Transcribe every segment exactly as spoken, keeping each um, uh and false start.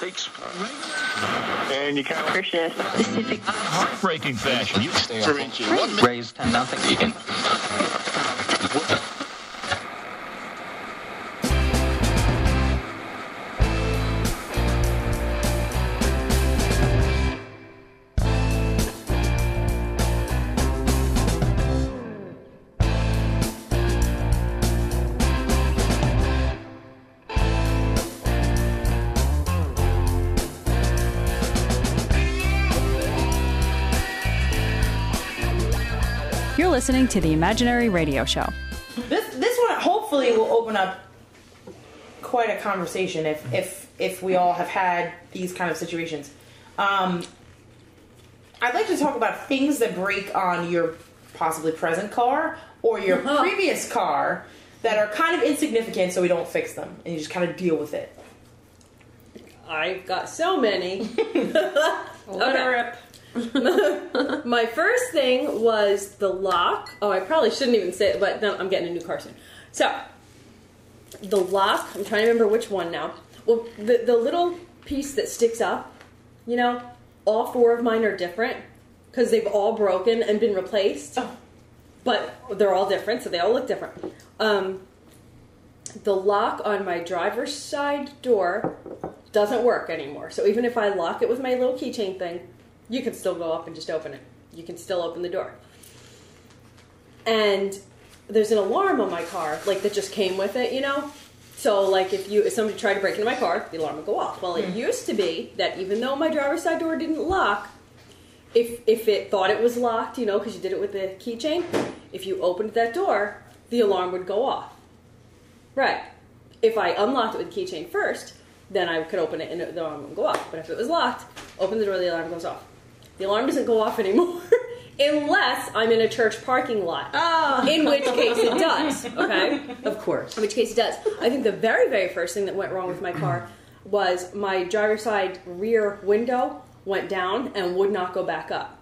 takes and you kind of Christian specific heartbreaking fashion. You stay for inches. One raised nothing you can. You're listening to the Imaginary Radio Show. This this one hopefully will open up quite a conversation if if if we all have had these kind of situations. Um, I'd like to talk about things that break on your possibly present car or your Oh. previous car that are kind of insignificant, so we don't fix them and you just kind of deal with it. I've got so many. Let her rip. My first thing was the lock. Oh, I probably shouldn't even say it, but then I'm getting a new car soon. So, the lock, I'm trying to remember which one now. Well, the, the little piece that sticks up, you know, all four of mine are different because they've all broken and been replaced. Oh. But they're all different, so they all look different. Um, the lock on my driver's side door doesn't work anymore. So even if I lock it with my little keychain thing, you can still go up and just open it. You can still open the door. And there's an alarm on my car, like that just came with it, you know? So like if you if somebody tried to break into my car, the alarm would go off. Well, it mm. used to be that even though my driver's side door didn't lock, if if it thought it was locked, you know, because you did it with the keychain, if you opened that door, the alarm would go off. Right. If I unlocked it with the keychain first, then I could open it and the alarm would go off. But if it was locked, open the door, the alarm goes off. The alarm doesn't go off anymore unless I'm in a church parking lot. Oh. In which case it does. Okay? Of course. In which case it does. I think the very, very first thing that went wrong with my car was my driver's side rear window went down and would not go back up.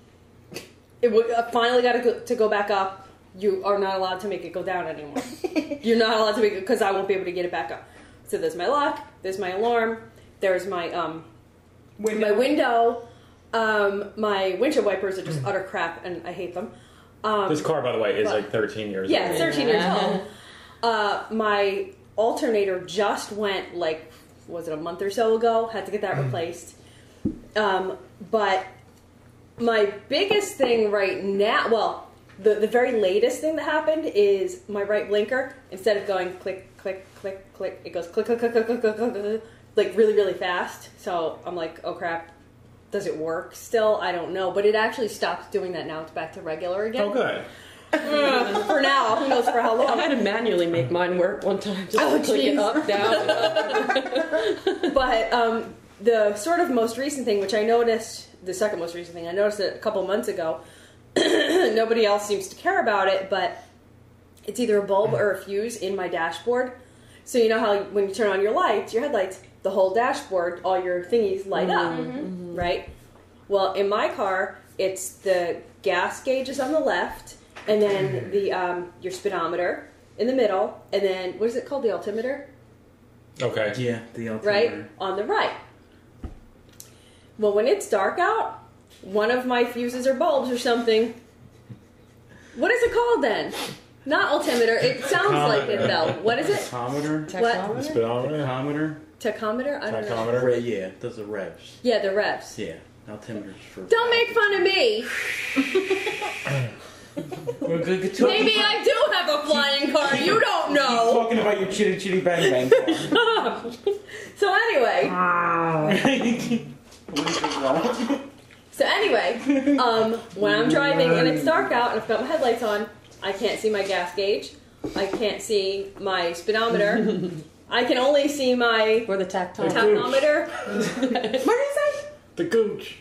It would, I finally got to go, to go back up. You are not allowed to make it go down anymore. You're not allowed to make it because I won't be able to get it back up. So there's my lock, there's my alarm, there's my um window. my window. Um, my windshield wipers are just utter crap, and I hate them. Um, this car, by the way, is but, like thirteen years yeah, old. Yeah, thirteen years old. Uh, my alternator just went, like, was it a month or so ago? Had to get that replaced. Um, but my biggest thing right now, well, the, the very latest thing that happened is my right blinker, instead of going click, click, click, click, it goes click, click, click, click, click, click, click, click, like really, really fast. So I'm like, oh crap. Does it work still? I don't know. But it actually stopped doing that now. It's back to regular again. Oh, good. Uh, for now. Who knows for how long. I had to manually make mine work one time. Just Oh, click geez. it up, down, up. But um, the sort of most recent thing, which I noticed, the second most recent thing, I noticed it a couple months ago. Nobody else seems to care about it, but it's either a bulb or a fuse in my dashboard. So you know how when you turn on your lights, your headlights, the whole dashboard, all your thingies light up, mm-hmm. right? Well, in my car, it's the gas gauges on the left, and then the um, your speedometer in the middle, and then, what is it called, the altimeter? Okay. Yeah, the altimeter. Right? On the right. Well, when it's dark out, one of my fuses or bulbs or something, what is it called then? Not altimeter, it sounds like it though. What is it? Tachometer? What? Speedometer? Tachometer? Tachometer? I don't know. Tachometer? Re- yeah, does the revs. Yeah, the revs. Yeah, altimeters for... Don't make fun of me! We're good, good talking, Maybe I do have a flying car, you don't know! talking about your chitty chitty bang bang car. So anyway... So anyway, um, when I'm driving and it's dark out and I've got my headlights on, I can't see my gas gauge. I can't see my speedometer. I can only see my... Or the tactile. tachometer. What did you say? The gooch.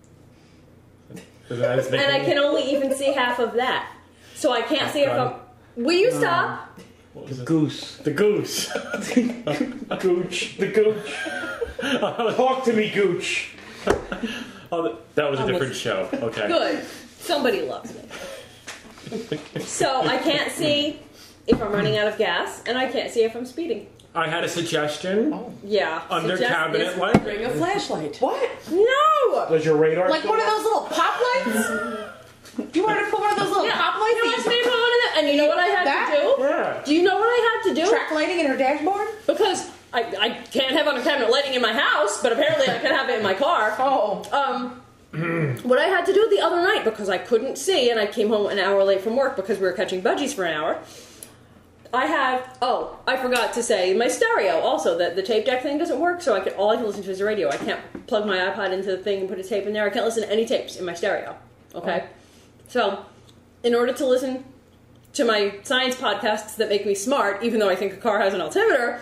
And I can only even see half of that. So I can't see if I'm... Will you stop? The goose. The goose. Gooch. The gooch. Talk to me, gooch. Oh, that was a different show. Okay. Good. Somebody loves me. So I can't see if I'm running out of gas, and I can't see if I'm speeding. I had a suggestion. Oh. Yeah. Under suggest cabinet this- lighting. Bring a flashlight. What? No! Does your radar Like still one of work? those little pop lights? You wanted to put one of those little Yeah. pop You lights? know that what's you- made me want to- And you know what I had That? to do? Yeah. Do you know what I had to do? Track lighting in her dashboard? Because I, I can't have under cabinet lighting in my house, but apparently I can have it in my car. Oh. Um, what I had to do the other night, because I couldn't see, and I came home an hour late from work because we were catching budgies for an hour, I have, oh, I forgot to say, my stereo also, that the tape deck thing doesn't work, so I can, all I can listen to is the radio. I can't plug my iPod into the thing and put a tape in there. I can't listen to any tapes in my stereo, okay? So, in order to listen to my science podcasts that make me smart, even though I think a car has an altimeter,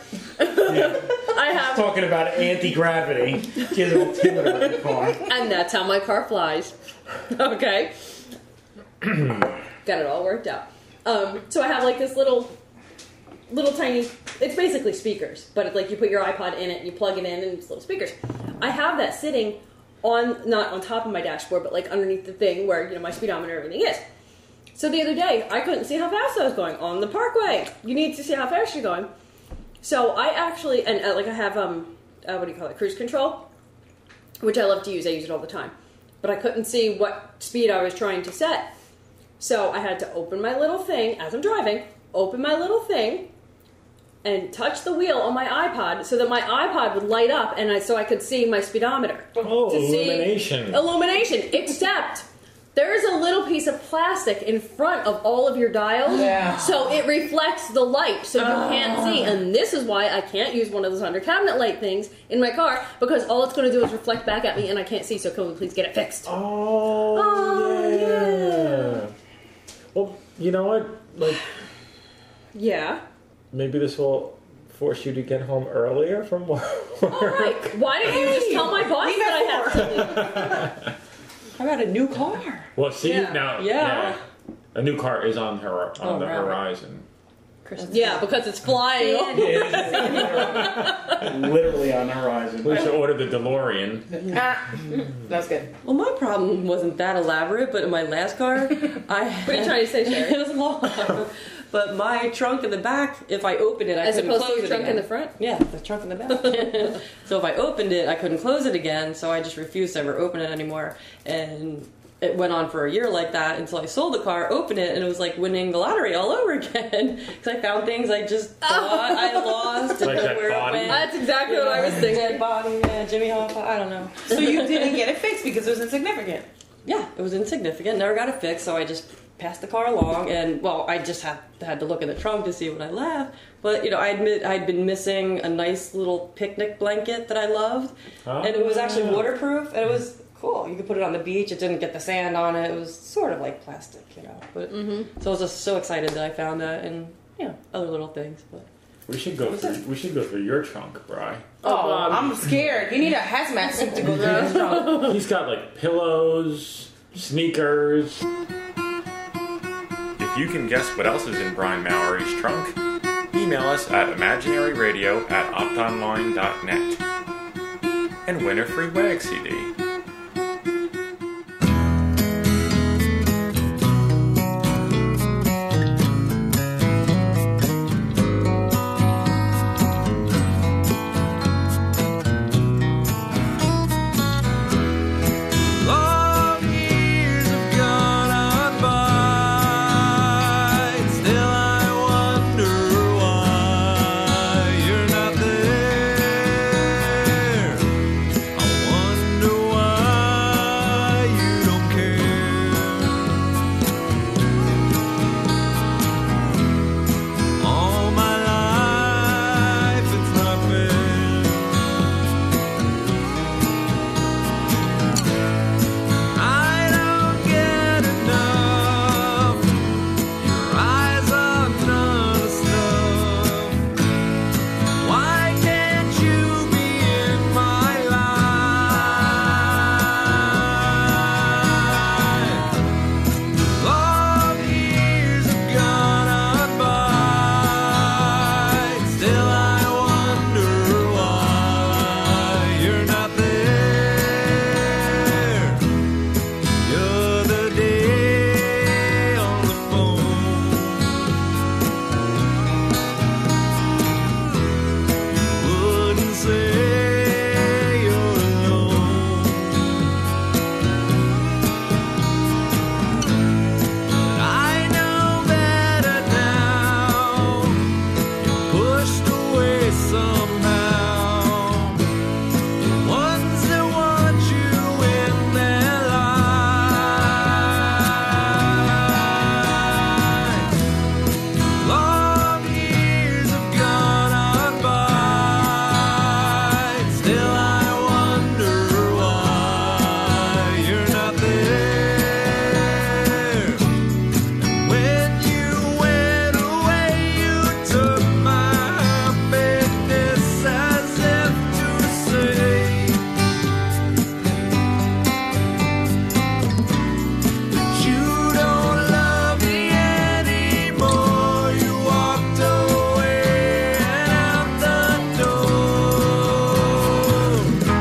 I have... Talking about anti-gravity. She has an altimeter in the car. And that's how my car flies. Okay. Got it all worked out. Um, so I have like this little, little tiny, it's basically speakers, but it's like you put your iPod in it, you plug it in, and it's little speakers. I have that sitting on, not on top of my dashboard, but like underneath the thing where, you know, my speedometer and everything is. So the other day, I couldn't see how fast I was going on the parkway. You need to see how fast you're going. So I actually, and uh, like I have, um, uh, what do you call it, cruise control, which I love to use. I use it all the time. But I couldn't see what speed I was trying to set. So I had to open my little thing, as I'm driving, open my little thing, and touch the wheel on my iPod so that my iPod would light up and I, so I could see my speedometer. Oh, To see- illumination. Illumination, except there is a little piece of plastic in front of all of your dials, Yeah. so it reflects the light, so you can't see. And this is why I can't use one of those under cabinet light things in my car, because all it's going to do is reflect back at me, and I can't see. So can we please get it fixed? Oh, Oh, yeah. yeah. Well, you know what? Like, Yeah. maybe this will force you to get home earlier from work. All right. Why didn't you just tell my boss leave that I at have to leave? How about a new car? Well, see Yeah. now, Yeah. a new car is on her on Oh, the right. horizon. Yeah, because it's flying. Literally on the horizon. We should order the DeLorean. Ah, that's good. Well, my problem wasn't that elaborate, but in my last car, I What are you trying to say, Sherry? it was long. But my trunk in the back, if I opened it, I As couldn't opposed to close your it trunk again. in the front? Yeah, the trunk in the back. So if I opened it, I couldn't close it again. So I just refused to ever open it anymore. And it went on for a year like that until I sold the car, opened it, and it was like winning the lottery all over again. Because I found things I just thought I lost. Like and that where it body? went. That's exactly what I was thinking. Dead body, yeah, Jimmy Hoffa, I don't know. So you didn't get it fixed because it was insignificant. Yeah, it was insignificant. Never got it fixed, so I just passed the car along. And well, I just had had to look in the trunk to see what I left. But you know, I admit I'd been missing a nice little picnic blanket that I loved, and it was actually waterproof, and it was cool. You could put it on the beach. It didn't get the sand on it. It was sort of like plastic, you know. But so I was just so excited that I found that, and you know, other little things. But We should go through. We should go through your trunk, Bri. Oh, um, I'm scared. You need a hazmat suit to go through this trunk. He's got like pillows, sneakers. If you can guess what else is in Brian Mallory's trunk, email us at imaginaryradio at optonline dot net and win a free WAG C D. Long years have gone on by, still I wonder why you're not there. I wonder why somehow. The ones that want you in their lives. Long years have gone on by. Still I wonder why you're not there. When you went away, you took my happiness as if to say that you don't love me anymore. You walked away and out the door.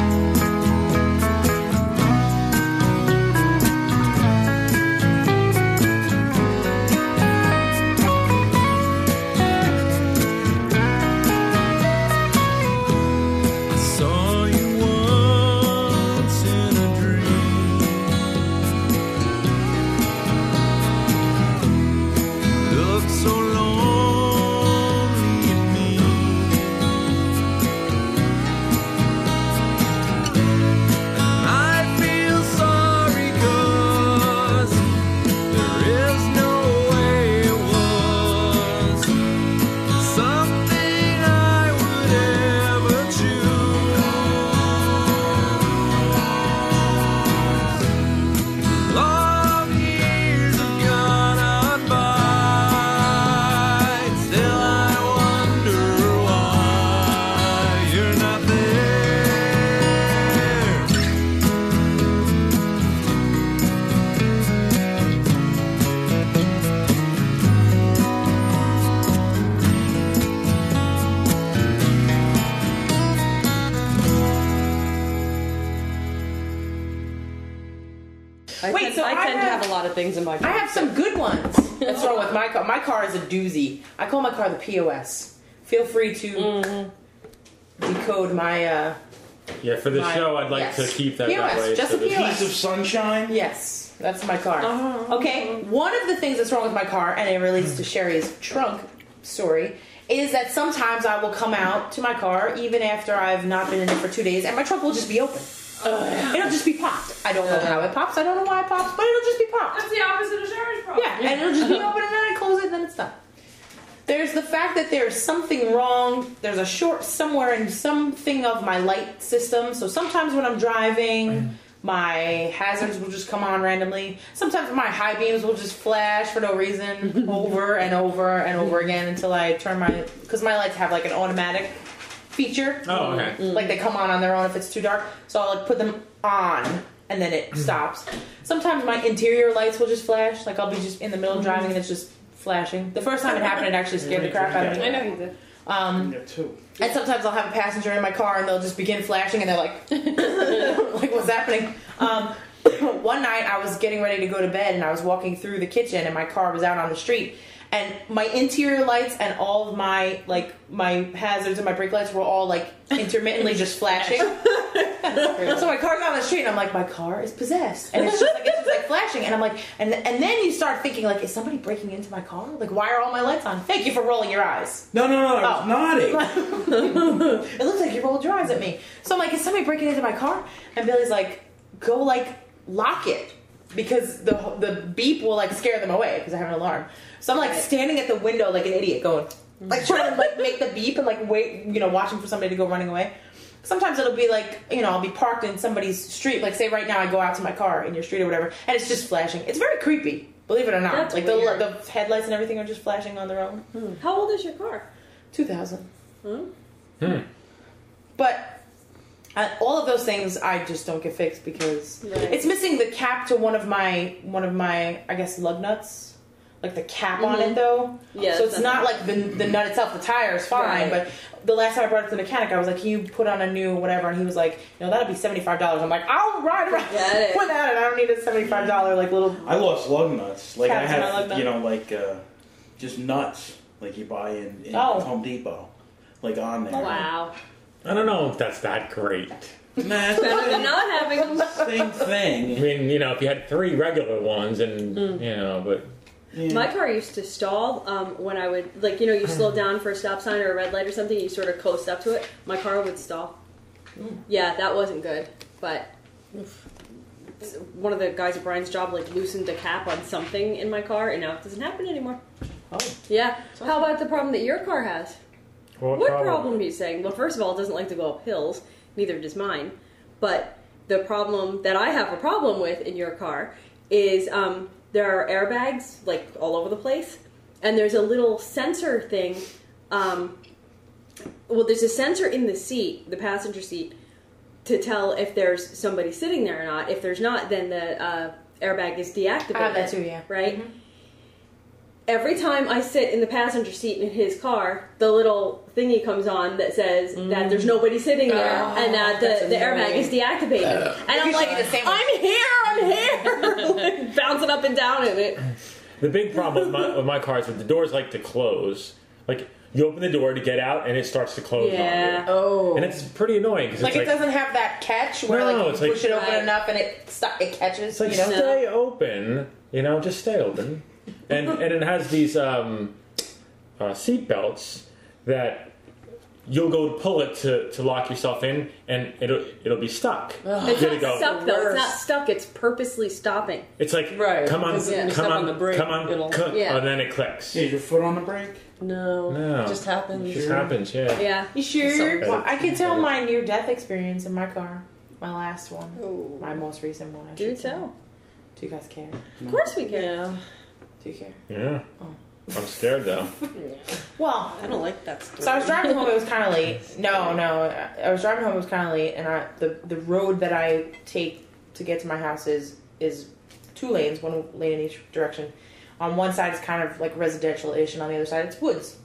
I saw you once in a dream. Looked so lonely at me. And I feel sorry 'cause there is no way it was something I would ever choose. Long years have gone on by. Still I wonder why you're not there. I Wait, tend, so I I tend to have- have a lot of things in my car. I have some good ones. That's wrong with my car. My car is a doozy. I call my car the P O S. Feel free to Mm-hmm. decode my. Uh, Yeah, for the my- show, I'd like yes. to keep that P O S, that way. just so a that- P O S. Piece of sunshine. Yes, that's my car. Uh-huh. Okay, one of the things that's wrong with my car, and it relates to Sherry's trunk story, is that sometimes I will come out to my car even after I've not been in it for two days, and my trunk will just be open. It'll just be popped. I don't know how it pops. I don't know why it pops, but it'll just be popped. That's the opposite of Sherry's problem. Yeah, and it'll just be open, and then I close it, and then it's done. There's the fact that there's something wrong. There's a short somewhere in something of my light system. So sometimes when I'm driving, my hazards will just come on randomly. Sometimes my high beams will just flash for no reason over and over and over again until I turn my... Because my lights have like an automatic feature. Oh, okay. Like they come on on their own if it's too dark. So I'll like put them on and then it stops. Sometimes my interior lights will just flash. Like I'll be just in the middle of driving and it's just flashing. The first time it happened, it actually scared the crap out of me. I know you did. Um, Yeah, too. and sometimes I'll have a passenger in my car and they'll just begin flashing and they're like, like what's happening? Um, one night I was getting ready to go to bed and I was walking through the kitchen and my car was out on the street. And my interior lights and all of my like my hazards and my brake lights were all like intermittently just flashing. So my car's on the street and I'm like, my car is possessed, and it's just like it's just like flashing, and I'm like, and and then you start thinking like, is somebody breaking into my car? Like, why are all my lights on? Thank you for rolling your eyes. No, no, no. I was Oh. nodding. It looks like you rolled your eyes at me. So I'm like, is somebody breaking into my car? And Billy's like, go like lock it because the the beep will like scare them away because I have an alarm. So I'm like standing at the window like an idiot, going like trying to like make the beep and like wait, you know, watching for somebody to go running away. Sometimes it'll be like, you know, I'll be parked in somebody's street. Like say right now I go out to my car in your street or whatever, and it's just flashing. It's very creepy, believe it or not. That's like weird. the the headlights and everything are just flashing on their own. Hmm. How old is your car? two thousand. Hmm? Hmm. But uh, all of those things I just don't get fixed because Right. it's missing the cap to one of my one of my I guess lug nuts, like the cap on Mhm. it though. Yeah, so it's that's not not- like the the nut itself. The tire is fine, Right. but the last time I brought it to the mechanic, I was like, "Can you put on a new whatever?" And he was like, "No, that'll be seventy five dollars." I'm like, "I'll ride around Forget it. with that, and I don't need a seventy five dollar like little." I lost lug nuts. Like Caps I in my lug have, nut. you know, like uh, just nuts, like you buy in, in Oh. Home Depot, like on there. Oh, wow. I don't know if that's that great. Nah, it's Better than not having them. the same I thing. mean, you know, if you had three regular ones and, Mm. you know, but... Yeah. My car used to stall um, when I would, like, you know, you slow down for a stop sign or a red light or something, you sort of coast up to it. My car would stall. Mm. Yeah, that wasn't good. But one of the guys at Brian's job, like, loosened the cap on something in my car, and now it doesn't happen anymore. Oh. Yeah. How about the problem that your car has? What, what problem? problem are you saying? Well, first of all, it doesn't like to go up hills. Neither does mine. But the problem that I have a problem with in your car is um, there are airbags, like, all over the place. And there's a little sensor thing. Um, well, there's a sensor in the seat, the passenger seat, to tell if there's somebody sitting there or not. If there's not, then the uh, airbag is deactivated. I have that too, yeah. Right? Mm-hmm. Every time I sit in the passenger seat in his car, the little thingy comes on that says mm. that there's nobody sitting there oh, and that the, the airbag is deactivated. Uh, and I'm like, I'm here, I'm here! Like, bouncing up and down in it. The big problem with my, with my car is that the doors like to close. Like, you open the door to get out and it starts to close yeah. on you. Oh. And it's pretty annoying. Cause like, it's it like, doesn't have that catch where no, like you it's push like, it open right. enough and it stop, it catches. It's like, you know? stay open. You know, just stay open. And and it has these um, uh, seat belts that you'll go to pull it to, to lock yourself in, and it'll it'll be stuck. Ugh. It's not go. stuck though. It's not stuck. It's purposely stopping. It's like, right. come on, Yeah. come on, on the brake, come on, it'll- come, yeah. and then it clicks. Is your foot on the brake? No, No. it just happens. It just happens, yeah. Yeah. You sure? Something. Well, I can tell my near-death experience in my car. My last one. Ooh. My most recent one. I Do should say. tell. Do you guys care? Of course we can. Yeah. Do you care? Yeah. Oh. I'm scared though. Well, I don't like that story. so I was driving home. It was kind of late. No, no. I was driving home. It was kind of late, and I the the road that I take to get to my house is is two lanes, one lane in each direction. On one side it's kind of like residential-ish, and on the other side it's woods.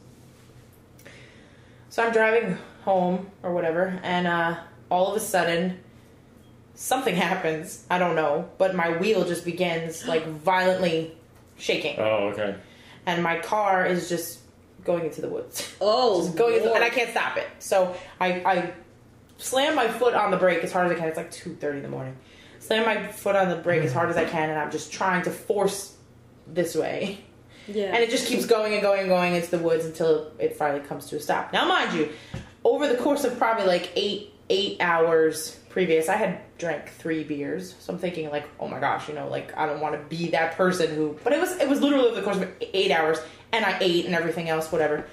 So I'm driving home or whatever, and uh, all of a sudden something happens. I don't know, but my wheel just begins like violently shaking. Oh, okay. And my car is just going into the woods. Oh, just going into, Lord. and I can't stop it. So I, I slam my foot on the brake as hard as I can. It's like two thirty in the morning. Slam my foot on the brake as hard as I can, and I'm just trying to force this way. Yeah. And it just keeps going and going and going into the woods until it finally comes to a stop. Now, mind you, over the course of probably like eight eight hours previous, I had drank three beers. So I'm thinking like, oh my gosh, you know, like I don't want to be that person who. But it was it was literally over the course of eight hours, and I ate and everything else, whatever.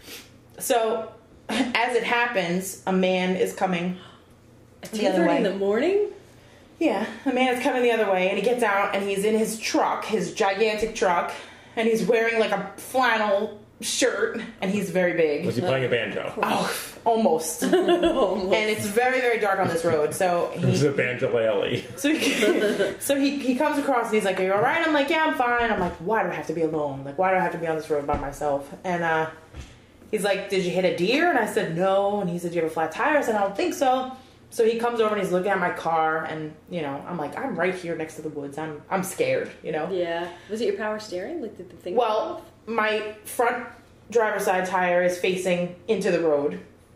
So as it happens, a man is coming the other way in the morning. Yeah, a man is coming the other way, and he gets out, and he's in his truck, his gigantic truck, and he's wearing like a flannel shirt, and he's very big. Was he playing a banjo? Oh, almost. almost. And it's very, very dark on this road, so he... This is a banjolele. So, he, so he, he comes across, and he's like, are you alright? I'm like, yeah, I'm fine. I'm like, why do I have to be alone? Like, why do I have to be on this road by myself? And uh, he's like, did you hit a deer? And I said, no. And he said, do you have a flat tire? I said, I don't think so. So he comes over and he's looking at my car, and you know, I'm like, I'm right here next to the woods. I'm I'm scared, you know. Yeah. Was it your power steering? Like, did the thing? Well, my front driver's side tire is facing into the road,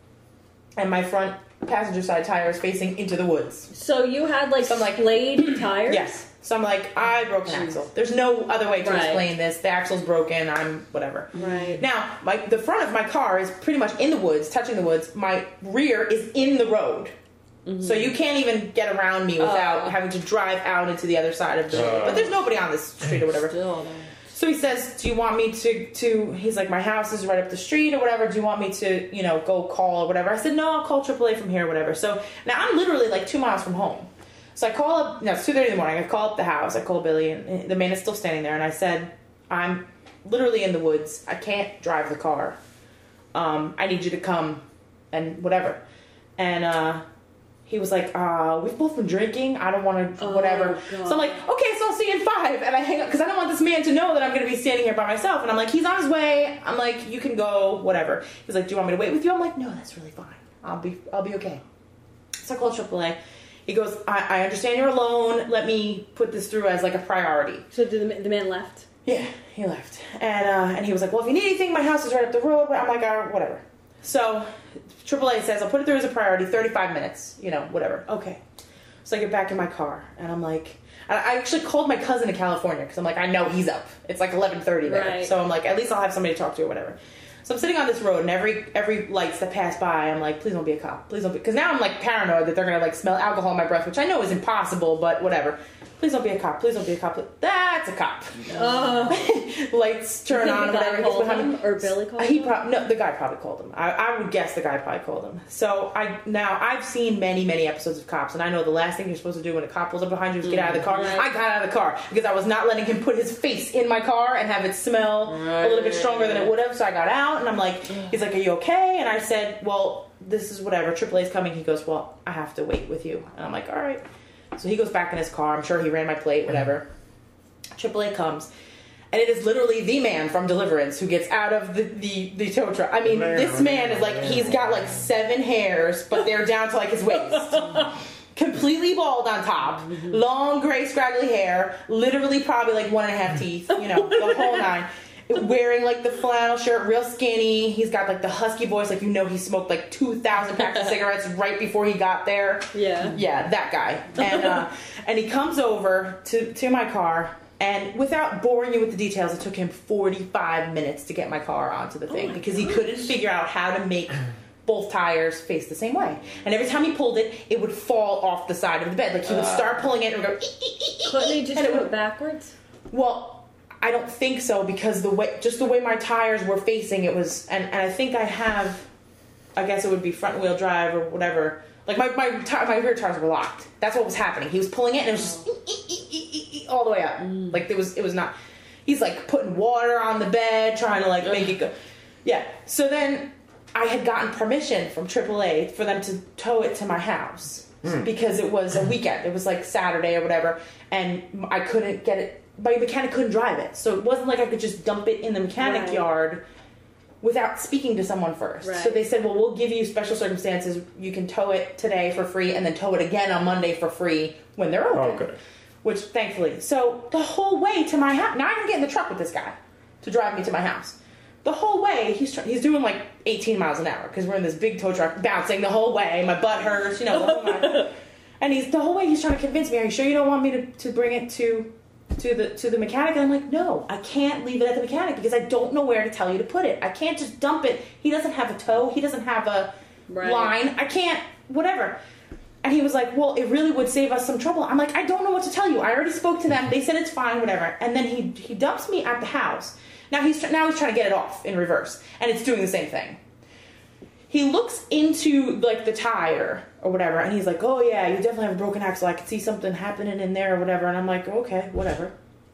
and my front passenger side tire is facing into the woods. So you had like So I'm like- splayed tires? Yes. So I'm like, I broke an axle. There's no other way to Right. explain this. The axle's broken. I'm whatever. Right. Now, my the front of my car is pretty much in the woods, touching the woods. My rear is in the road. So you can't even get around me without Oh. having to drive out into the other side of the road. Oh. But there's nobody on this street or whatever. Still, So he says, do you want me to, to, he's like, my house is right up the street or whatever. Do you want me to, you know, go call or whatever? I said, no, I'll call triple A from here or whatever. So now I'm literally like two miles from home. So I call up, no, it's two thirty in the morning. I call up the house. I call Billy, and the man is still standing there. And I said, I'm literally in the woods. I can't drive the car. Um, I need you to come and whatever. And, uh, he was like, uh, we've both been drinking. I don't want to, Oh, whatever. God. So I'm like, okay, so I'll see you in five. And I hang up because I don't want this man to know that I'm going to be standing here by myself. And I'm like, he's on his way. I'm like, you can go, whatever. He's like, do you want me to wait with you? I'm like, no, that's really fine. I'll be, I'll be okay. So I call triple A. He goes, I, I understand you're alone. Let me put this through as like a priority. So did the, the man left? Yeah, he left. And uh, and he was like, well, if you need anything, my house is right up the road. I'm like, uh, whatever. So triple A says, I'll put it through as a priority, thirty-five minutes, you know, whatever. Okay. So I get back in my car, and I'm like, and I actually called my cousin in California because I'm like, I know he's up. It's like eleven thirty there, Right. so I'm like, at least I'll have somebody to talk to or whatever. So I'm sitting on this road, and every every lights that pass by, I'm like, please don't be a cop. Please don't be, because now I'm like paranoid that they're gonna like smell alcohol in my breath, which I know is impossible, but whatever. Please don't be a cop. Please don't be a cop. That's a cop. Oh. Lights turn on. The or guy whatever. He's called behind him, me. or Billy called He him? pro- no, the guy probably called him. I, I would guess the guy probably called him. So I now I've seen many many episodes of Cops, and I know the last thing you're supposed to do when a cop pulls up behind you is get out of the car. Right. I got out of the car because I was not letting him put his face in my car and have it smell a little bit stronger than it would have. So I got out, and I'm like, he's like, "Are you okay?" And I said, "Well, this is whatever. triple A's coming." He goes, "Well, I have to wait with you." And I'm like, "All right." So he goes back in his car. I'm sure he ran my plate, whatever. triple A comes, and it is literally the man from Deliverance who gets out of the, the, the tow truck. I mean, Man, this man is like, man. he's got like seven hairs, but they're down to like his waist. Completely bald on top, long gray scraggly hair, literally probably like one and a half teeth, you know, the whole nine. Wearing like the flannel shirt, real skinny. He's got like the husky voice, like you know he smoked like two thousand packs of cigarettes right before he got there. Yeah. Yeah, that guy. And uh, and he comes over to, to my car, and without boring you with the details, it took him forty-five minutes to get my car onto the thing because he couldn't figure out how to make both tires face the same way. And every time he pulled it, it would fall off the side of the bed. Like he would start pulling it and go, "Ee, ee, ee, ee," Couldn't he just and do would- it backwards? Well, I don't think so because the way, just the way my tires were facing, it was, and, and I think I have, I guess it would be front wheel drive or whatever. Like my my, ti- my rear tires were locked. That's what was happening. He was pulling it and it was just ee, ee, ee, ee, ee, ee, all the way up. Like there was, it was not. He's like putting water on the bed, trying to like make it go. Yeah. So then I had gotten permission from triple A for them to tow it to my house because it was a weekend. It was like Saturday or whatever, and I couldn't get it. My mechanic couldn't drive it, so it wasn't like I could just dump it in the mechanic Right. yard without speaking to someone first. Right. So they said, well, we'll give you special circumstances. You can tow it today for free and then tow it again on Monday for free when they're open. Oh, good. Which, thankfully. So the whole way to my house, now I can get in the truck with this guy to drive me to my house. The whole way, he's tr- he's doing like eighteen miles an hour because we're in this big tow truck bouncing the whole way. My butt hurts, you know, the whole nine. And he's the whole way he's trying to convince me, are you sure you don't want me to, to bring it to to the to the mechanic? And I'm like, no, I can't leave it at the mechanic because I don't know where to tell you to put it. I can't just dump it. He doesn't have a tow. He doesn't have a Right. line. I can't, whatever. And he was like, well, it really would save us some trouble. I'm like, I don't know what to tell you. I already spoke to them. They said it's fine, whatever. And then he he dumps me at the house. Now he's tr- now he's trying to get it off in reverse, and it's doing the same thing. He looks into like the tire or whatever, and he's like, "Oh yeah, you definitely have a broken axle. I could see something happening in there or whatever." And I'm like, "Okay, whatever."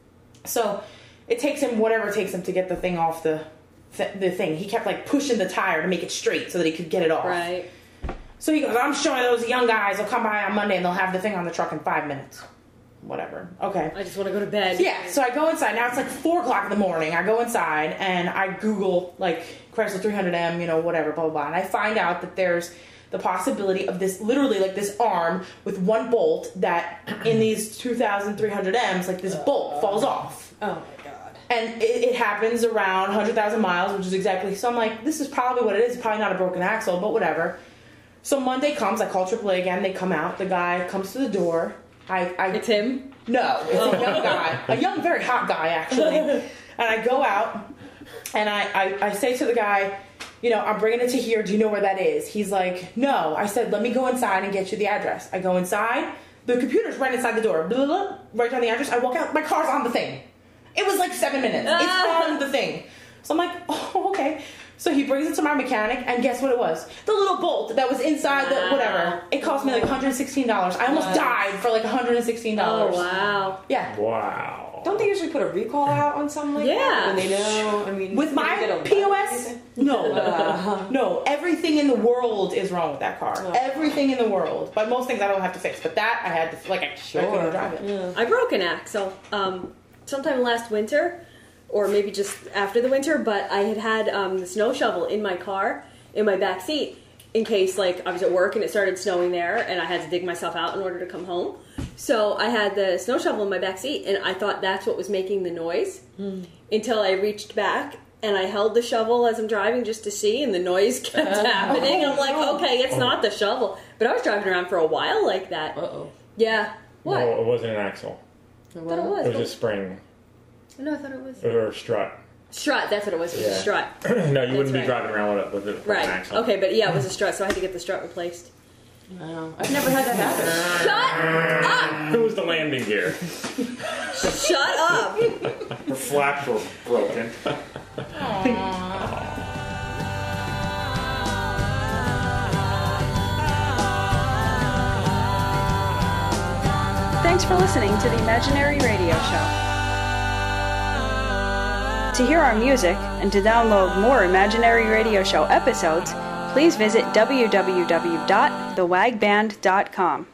So it takes him whatever it takes him to get the thing off the th- the thing. He kept like pushing the tire to make it straight so that he could get it off. Right. So he goes, "I'm sure those young guys will come by on Monday and they'll have the thing on the truck in five minutes." Whatever. Okay. I just want to go to bed. Yeah, so I go inside. Now it's like four o'clock in the morning. I go inside and I Google like Chrysler three hundred M, you know, whatever, blah, blah, blah. And I find out that there's the possibility of this, literally like this arm with one bolt that in these two thousand three hundred M's, like this bolt falls off. Oh my god. And it, it happens around one hundred thousand miles, which is exactly, so I'm like, this is probably what it is. It's probably not a broken axle, but whatever. So Monday comes, I call triple A again, they come out, the guy comes to the door. I, I, It's him? No, it's a young guy. A young, very hot guy, actually. And I go out, and I, I, I say to the guy, you know, I'm bringing it to here. Do you know where that is? He's like, no. I said, let me go inside and get you the address. I go inside. The computer's right inside the door. Blah, blah, blah, right down the address. I walk out. My car's on the thing. It was like seven minutes. It's on the thing. So I'm like, oh, okay. So he brings it to my mechanic, and guess what it was? The little bolt that was inside the whatever. It cost me like one hundred sixteen dollars. I almost died for like one hundred sixteen dollars. Oh, wow. Yeah. Wow. Don't they usually put a recall out on something like Yeah. that? When they know, I mean, With can you my get a P O letter or S, anything? no. Uh, No, everything in the world is wrong with that car. Oh. Everything in the world. But most things I don't have to fix. But that I had to, like, I, I couldn't drive it. Yeah. I broke an axle um, sometime last winter, or maybe just after the winter, but I had had um, the snow shovel in my car, in my back seat, in case like I was at work and it started snowing there and I had to dig myself out in order to come home. So I had the snow shovel in my back seat and I thought that's what was making the noise Hmm. until I reached back and I held the shovel as I'm driving just to see, and the noise kept happening. I'm like, okay, it's not the shovel. But I was driving around for a while like that. Uh-oh. Yeah. What? No, it wasn't an axle. I thought it was. It was a spring No, I thought it was. or a strut. Strut, that's what it was. It was Yeah. a strut. No, you That's wouldn't be right. driving around with, it, with, it, with Right. an axle. Okay, but yeah, it was a strut, so I had to get the strut replaced. Wow. I've never had that happen. Shut up! It was the landing gear. Shut up! The flaps were broken. Thanks for listening to the Imaginary Radio Show. To hear our music and to download more Imaginary Radio Show episodes, please visit w w w dot the wag band dot com.